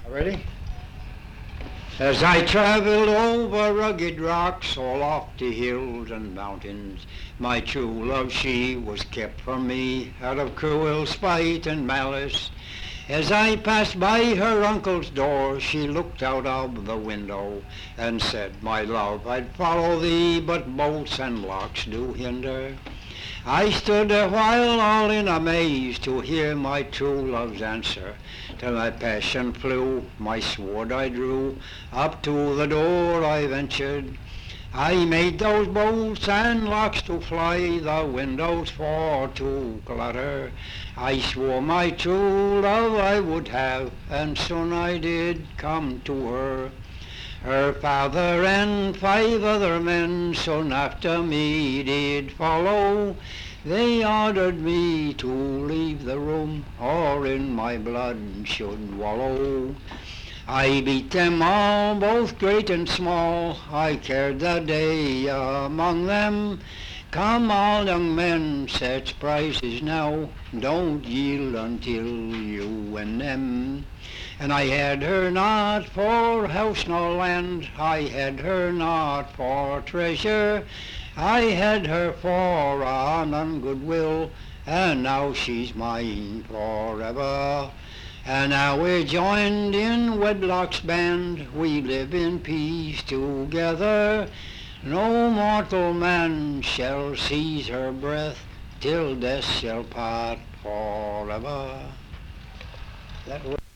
Ready? As I traveled over rugged rocks, all lofty hills and mountains, my true love she was kept from me out of cruel spite and malice. As I passed by her uncle's door, she looked out of the window and said, "My love, I'd follow thee, but bolts and locks do hinder." I stood a while all in amaze to hear my true love's answer, till my passion flew, my sword I drew, up to the door I ventured. I made those bolts and locks to fly, the windows for to clatter. I swore my true love I would have, and soon I did come to her. Her father and 5 other men soon after me did follow. They ordered me to leave the room, or in my blood should wallow. I beat them all, both great and small. I carried the day among them. Come all young men, such prizes now, don't yield until you win them. And I had her not for house nor land, I had her not for treasure, I had her for honor and goodwill, and now she's mine forever. And now we're joined in wedlock's band, we live in peace together. No mortal man shall seize her breath, till death shall part forever. That